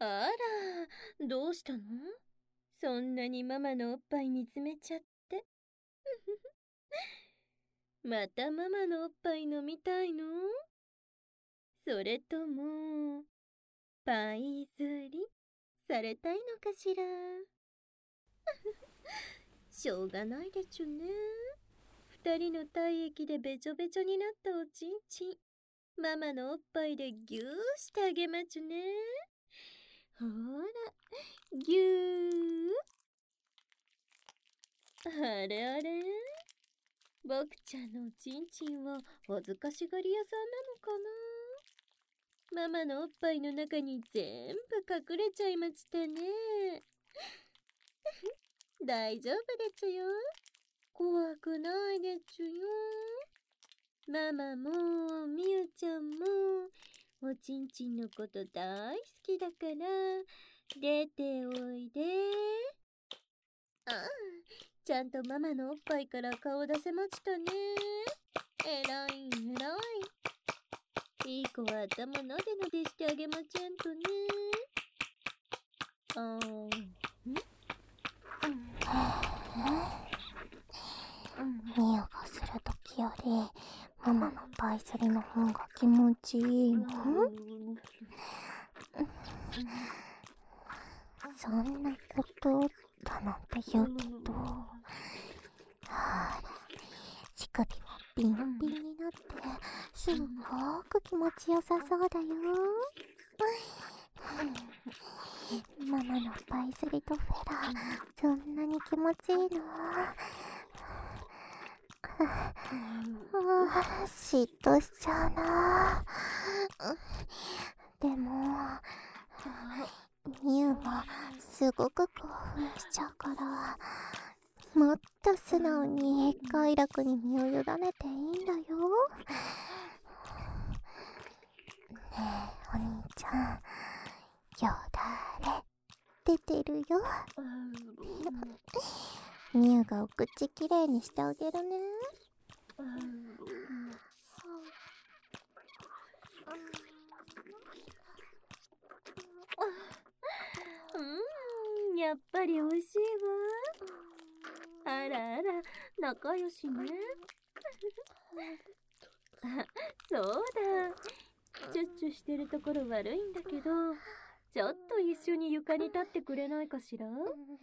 あら、どうしたの？そんなにママのおっぱい見つめちゃって。またママのおっぱい飲みたいの？それとも、パイ釣りされたいのかしら？しょうがないでちゅね。二人の体液でべちょべちょになったおちんちん、ママのおっぱいでぎゅーしてあげまちゅね。ほら、ぎゅー。あれあれ、僕ちゃんのおちんちんは恥ずかしがり屋さんなのかな。ママのおっぱいの中に全部隠れちゃいましたね。大丈夫でちゅよ。怖くないでちゅよ。ママもみゆちゃんもおちんちんのこと大好きだから出ておいで。ああ、ちゃんとママのおっぱいから顔出せましたね。えらいえらい。いい子は頭のでのでしてあげまちゃんとね。 ミユがするときよりママのパイ釣りの方が気持ちいいの？そんなことだなんて言うけど、ほら、乳首もピンピンになってすごく気持ちよさそうだよ。ママのパイ釣りとフェラ、そんなに気持ちいいの？嫉妬しちゃうな。でもミユもすごく興奮しちゃうから、もっと素直に快楽に身を委ねていいんだよ。ねえお兄ちゃん、よだれ出てるよ。ミユがお口きれいにしてあげるね。 やっぱりおいしいわ。あらあら、仲良しね。あ、そうだ。チュッチュしてるところ悪いんだけど、ちょっと一緒に床に立ってくれないかしら？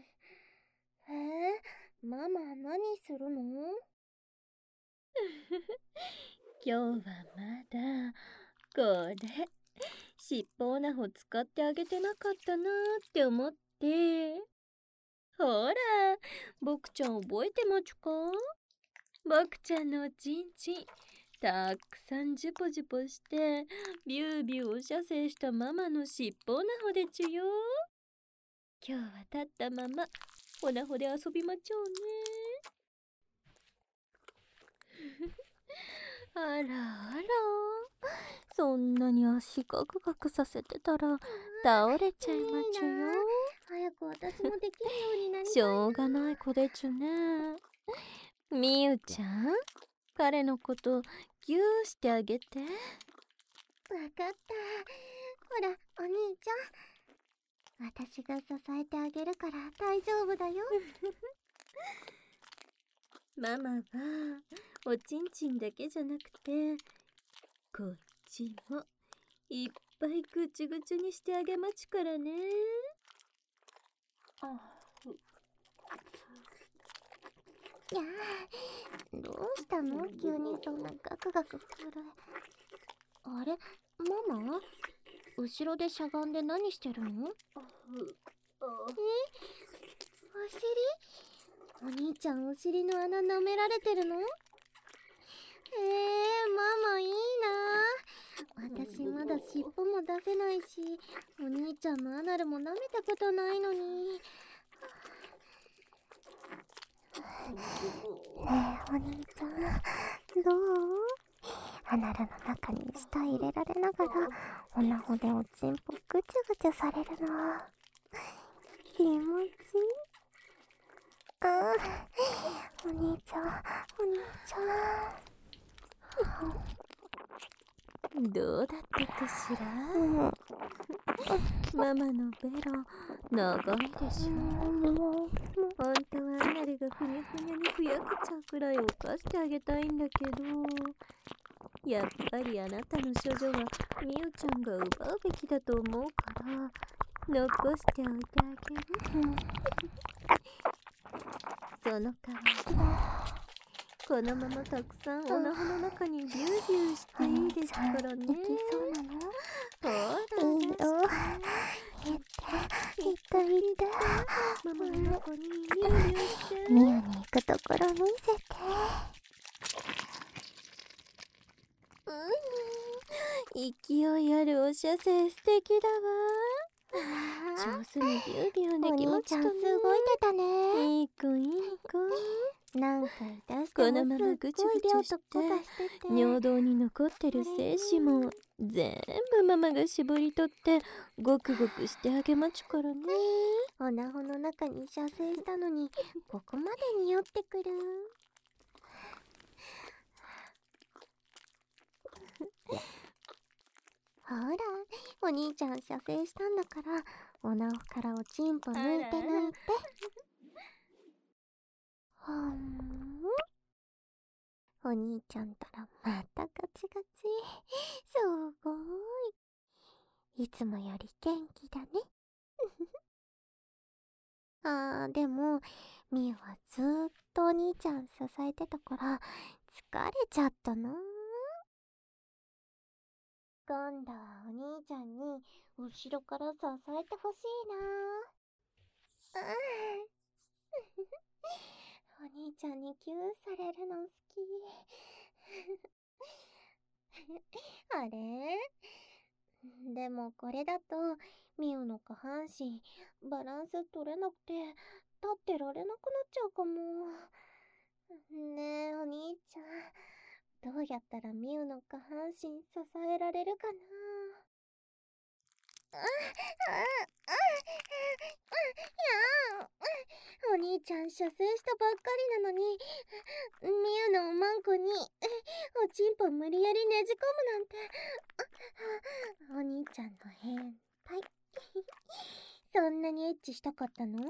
ママ何するの？ 今日はまだ、これ、尻尾オナホ使ってあげてなかったなーって思って。ほら、僕ちゃん覚えてまちゅか？僕ちゃんのおちんちん、たくさんジュポジュポして、ビュービューおしゃせいしたママの尻尾オナホでちゅよ。今日は立ったまま、オナホで遊びまちょうね。あらあら、そんなに足ガクガクさせてたら倒れちゃいまちゅよ。 早く私もできるようになりたいな。 しょうがない子でちゅね。みゆちゃん、彼のことギューしてあげて。 わかった。ほらお兄ちゃん、私が支えてあげるから大丈夫だよ。 ママはおちんちんだけじゃなくて、こっちもいっぱいぐちゅぐちゅにしてあげまちゅからね。 やあ、どうしたの？急にそんなガクガク震え。あれ、ママ？後ろでしゃがんで何してるの？お尻？お兄ちゃんお尻の穴舐められてるの？ママいいな。私まだ尻尾も出せないし、お兄ちゃんのアナルも舐めたことないのに。ねえお兄ちゃん、どう？アナルの中に舌入れられながらオナホでおちんぽぐちゅぐちゅされるの気持ちいい？お兄ちゃん、お兄ちゃん。 どうだったかしら？ ママのベロ長いでしょ。本当はアナルがふにゃふにゃにふやけちゃうくらい犯してあげたいんだけど、やっぱりあなたの処女はみゆちゃんが奪うべきだと思うから残しておいてあげる。その代わりこのままたくさんおなほの中にビュービューしていいですからね。 いきそうなの？ ほらいいよ。いた。 ママの中にビュービューして。 ミユに行くところ見せて。 勢いあるおしゃせ素敵だわ。上手にビュービューできましたね。 お兄ちゃんすごい出たね。 いい子いい子。 何回出してこものままぐちぐちして尿道に残ってる精子も全部ママが絞り取ってごくごくしてあげまちゅからね。 おなほの中に射精したのにここまで匂ってくる。ほら、お兄ちゃん射精したんだからおなほからおちんぽ抜いて。お兄ちゃんたらまたガチガチ。すごい。いつもより元気だね。でもみゆはずーっとお兄ちゃん支えてたから疲れちゃったな。今度はお兄ちゃんに後ろから支えてほしいな。お兄ちゃんにキューされるの好き。あれ？でもこれだとみゆの下半身バランス取れなくて立ってられなくなっちゃうかも。ねえお兄ちゃん、どうやったらみゆの下半身支えられるかな。お兄ちゃん射精したばっかりなのにみゆのおまんこにおちんぽ無理やりねじ込むなんて。お兄ちゃんの変態。そんなにエッチしたかったの？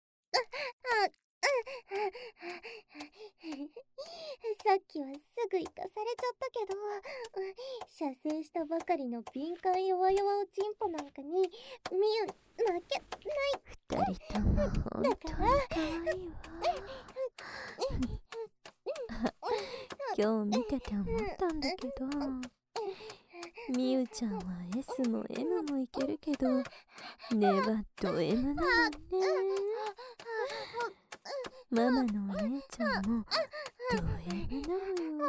さっきはすぐ行かされちゃったけど、射精したばかりの敏感弱々おちんぽなんかにみゆ負けない。 二人とも本当に可愛いわ。今日見てて思ったんだけど、みゆちゃんは S も M もいけるけどねばド M なのね。ママのお姉ちゃんもド M なのよ。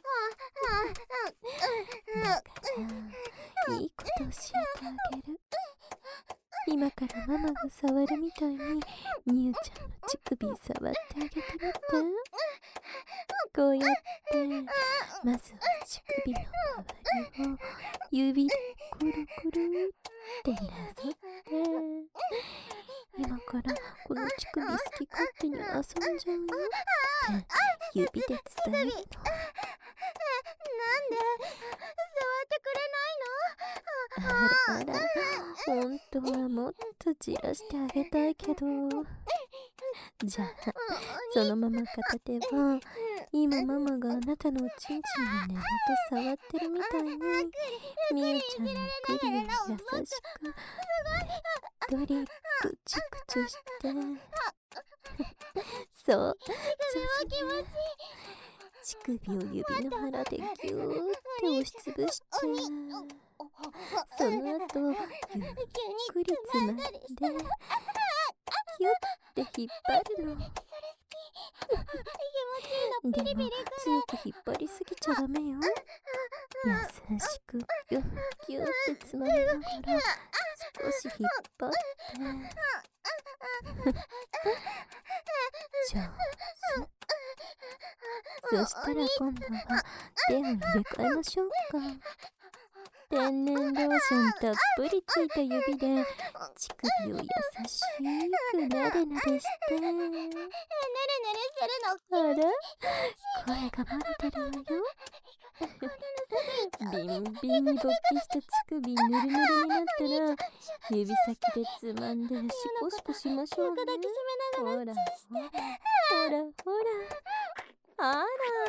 だからいいこと教えてあげる。今からママが触るみたいにみゆちゃんの乳首触ってあげてみて。こうやってまずは乳首の周りを指でくるくるってなぞって、今からこの乳首好き勝手に遊んじゃうよって指で伝えるの。 なんで触ってくれないの？ あら本当はもっとじらしてあげたいけど、じゃあそのまま片手は今ママがあなたのおちんちんに根元触ってるみたいにみゆちゃんのグリを優しくどりぐちぐちしてそう乳首を指の腹でギューって押しつぶして、その後ゆっくりつまんでキュッて引っ張るの。でも強く引っ張りすぎちゃダメよ。優しくギュッギュッてつまみながら少し引っ張って上手。そしたら今度は手を入れ替えましょうか。天然ローションたっぷりついた指で乳首を優しくなでなでして、 ねるねるするの。 あら声が漏れてるわよ。 ビンビンに勃起した乳首ぬるぬるになったら指先でつまんでシコシコしましょうね。ほらほらほらほらあら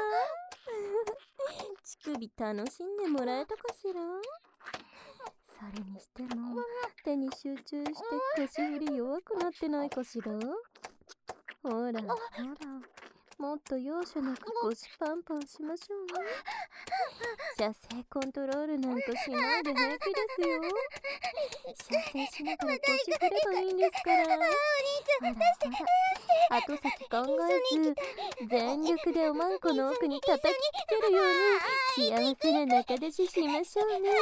乳首楽しんでもらえたかしら。それにしても手に集中して腰振り弱くなってないかしら。ほらほらもっと容赦なく腰パンパンしましょうね。射精コントロールなんかしないで平気ですよ。射精しながら腰振ればいいんですから。ほらほら後先考えず全力でおまんこの奥に叩きつけるように幸せな仲出ししましょうね。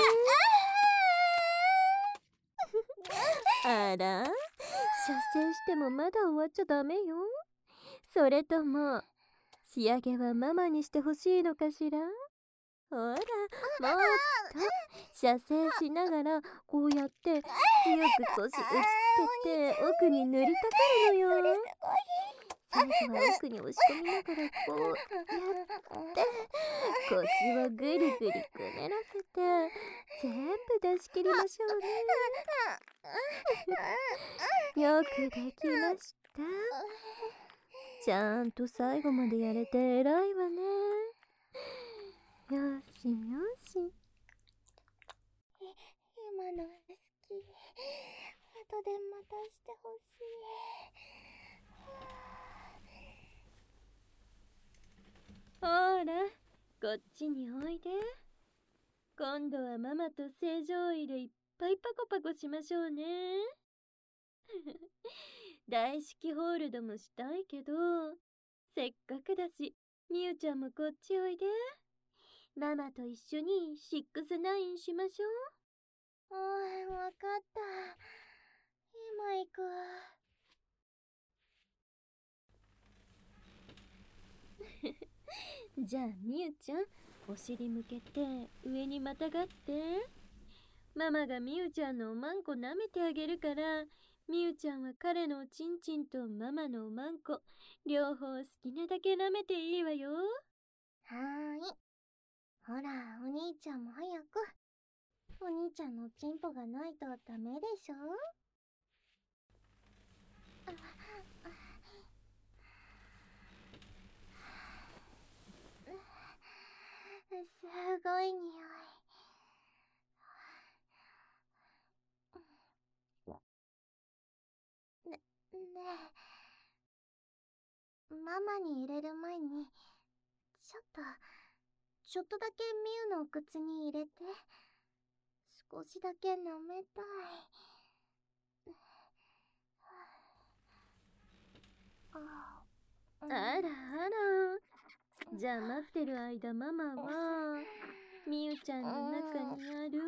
あら、射精してもまだ終わっちゃダメよ。それとも仕上げはママにしてほしいのかしら。ほらもっと射精しながらこうやって強く腰打ちつけて奥に塗りたかるのよ。最後は奥に押し込みながらこうやって腰をぐりぐりくねらせて全部出し切りましょうね。よくできました。ちゃんと最後までやれて偉いわね。よしよし。 今の好き。後でまたしてほしい。 ほらこっちにおいで。今度はママと正常位でいっぱいパコパコしましょうね。大式ホールドもしたいけどせっかくだしみゆちゃんもこっちおいで。ママと一緒に6-9しましょう。わかった。今行く。 じゃあみゆちゃんお尻向けて上にまたがって。ママがみゆちゃんのおまんこ舐めてあげるからみゆちゃんは彼のおちんちんとママのおまんこ両方好きなだけ舐めていいわよ。 はーい。ほらお兄ちゃんも早く。お兄ちゃんのチンポがないとダメでしょ。すごい匂い。ねえ、ママに入れる前にちょっとだけミュウの口に入れて。少しだけ舐めたい。 あらあら。じゃあ待ってる間ママはみゆちゃんの中にある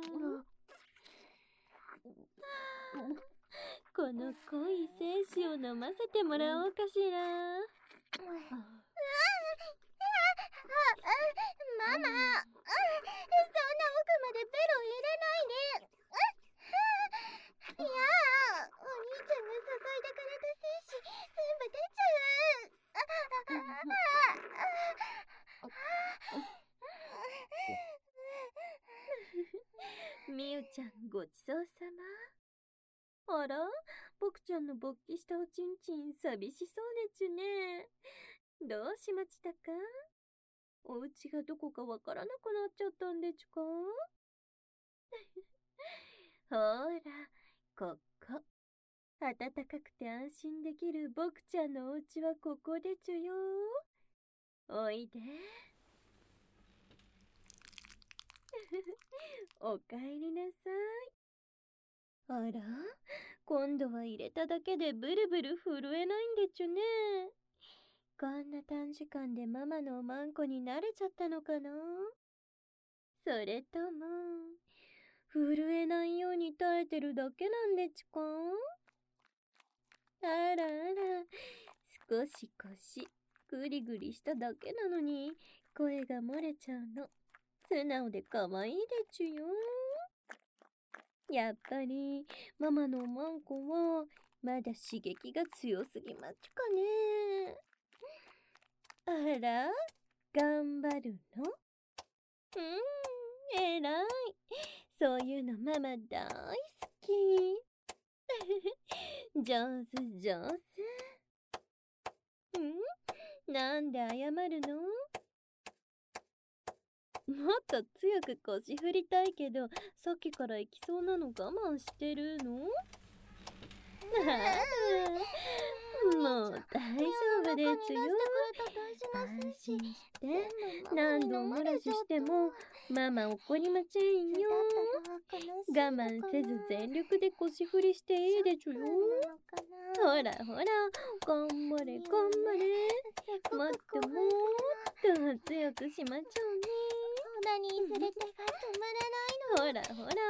この濃い精子を飲ませてもらおうかしら。 ママ、そんな奥までベロ入れないで。いや、お兄ちゃんが注いでくれた精子全部出ちゃう。みゆちゃんごちそうさま。あら、僕ちゃんの勃起したおちんちん寂しそうねちゅね。どうしましたか？お家がどこかわからなくなっちゃったんでちゅか？ほら、ここ。暖かくて安心できる僕ちゃんのお家はここでちゅよ。おいで。おかえりなさい。あら、今度は入れただけでブルブル震えないんでちゅね。こんな短時間でママのおまんこに慣れちゃったのかな。それとも震えないように耐えてるだけなんでちゅか。あらあら、少し腰グリグリしただけなのに声が漏れちゃうの素直で可愛いでちゅよ。やっぱりママのおまんこはまだ刺激が強すぎまちゅかね。あら、頑張るの？ えらい。そういうのママ大好き。上手上手。なんで謝るの？もっと強く腰振りたいけど、さっきから行きそうなの我慢してるの？もう大丈夫ですよ。安心して。何度お漏らししてもママ怒りませんよ。我慢せず全力で腰振りしていいでちゅよ。ほらほら、頑張れ頑張れ。もっともっと強くしましょうね。 ほらにすれ手が止まらないの。 ほらほら。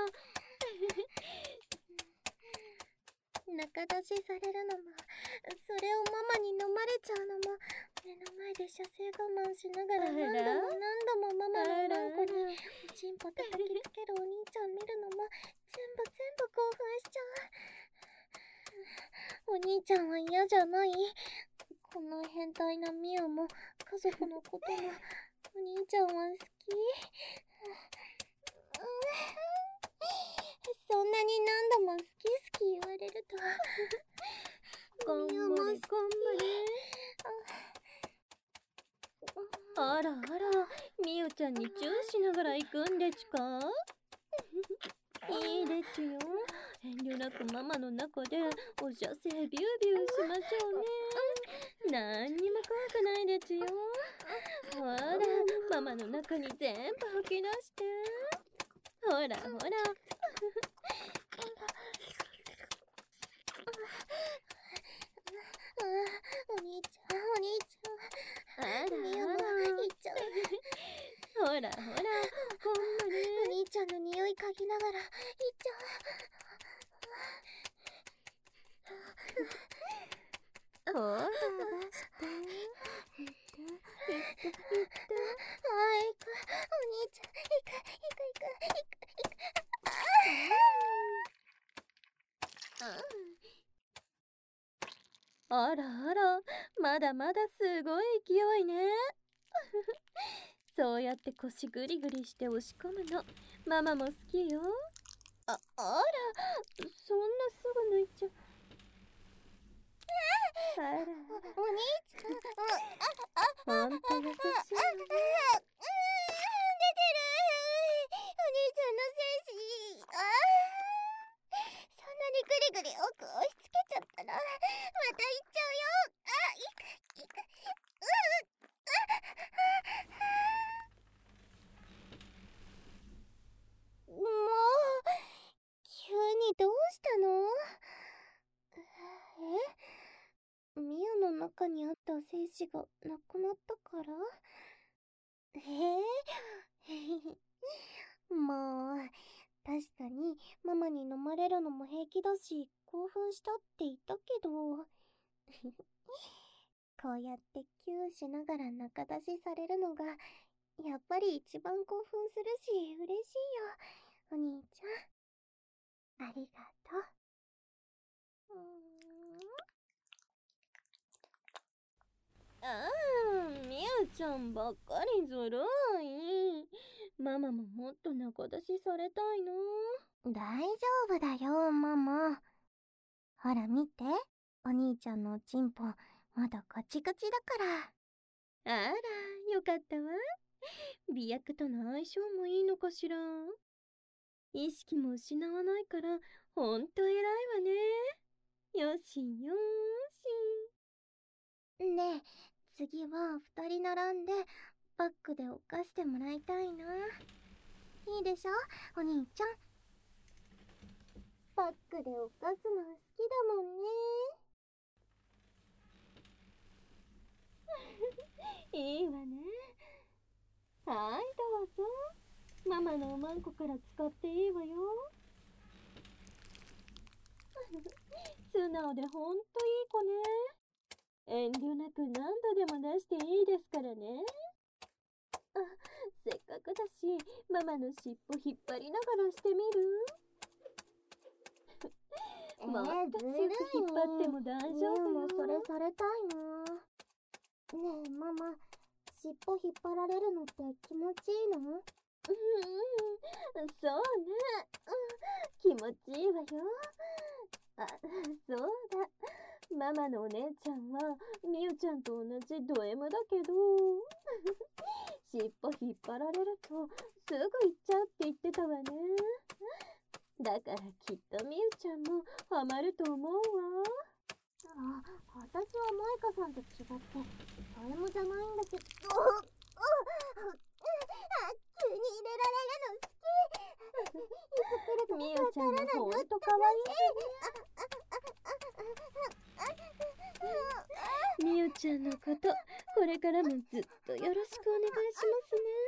仲出しされるのも、それをママに飲まれちゃうのも、目の前で射精我慢しながら何度もママのおまんこにおちんぽ叩きつけるお兄ちゃん見るのも、全部興奮しちゃう。お兄ちゃんは嫌じゃない？この変態なミウも家族のこともお兄ちゃんは好き？そんなに何度も好き言われると頑張れ頑張れ。あらあら、みゆちゃんにチューしながら行くんでちか？いいでちゅよ。遠慮なくママの中でお射精ビュービューしましょうね。なんにも怖くないでちゅよ。ほら、ママの中に全部吐き出して。ほらほら。 お兄ちゃん。 あらミウも行っちゃう。 ほらほら、ほんまに。 お兄ちゃんの匂い嗅ぎながら行っちゃう。 ほら出して。 行く。お兄ちゃん、行く。 あらあら、まだまだすごい勢いね。そうやって腰グリグリして押し込むの、ママも好きよ。あら、そんなすぐ抜いちゃう。あら、 お兄ちゃん、 ほんと優しい。 出てる。お兄ちゃんの精子。そんなにグリグリ奥押し付けちゃったらまた行っちゃうよ。行く。もう急にどうしたの？ミオの中にあった精子がなくなったから？もう確かにママに飲まれるのも平気だし興奮したって言ったけどこうやってキューしながら仲出しされるのがやっぱり一番興奮するし嬉しいよ。お兄ちゃんありがとう。 みゆちゃんばっかりずるい。ママももっと仲出しされたいな。 大丈夫だよママ。ほら見て、お兄ちゃんのおちんぽまだカチカチだから。 あら、よかったわ。美薬との相性もいいのかしら。意識も失わないからほんと偉いわね。よしよし。ねえ、次は2人並んでバックで犯してもらいたいな。いいでしょお兄ちゃん。バックで犯すの好きだもんね。 いいわね。はい、どうぞ。ママのおまんこから使っていいわよ。素直でほんといい子ね。遠慮なく何度でも出していいですからね。せっかくだし、ママの尻尾引っ張りながらしてみる？もっと強く引っ張っても大丈夫よ。 それされたいな。ねえママ、尻尾引っ張られるのって気持ちいいの？ そうね。気持ちいいわよ。あ、そうだ。ママのお姉ちゃんはみゆちゃんと同じド M だけど、尻尾引っ張られるとすぐ行っちゃうって言ってたわね。だからきっとみゆちゃんもハマると思うわ。 私はマイカさんと違ってド M じゃないんだけど、急に入れられるの好き。いつ来るかみゆちゃんもほんとかわいいね。みゆちゃんのことこれからもずっとよろしくお願いしますね。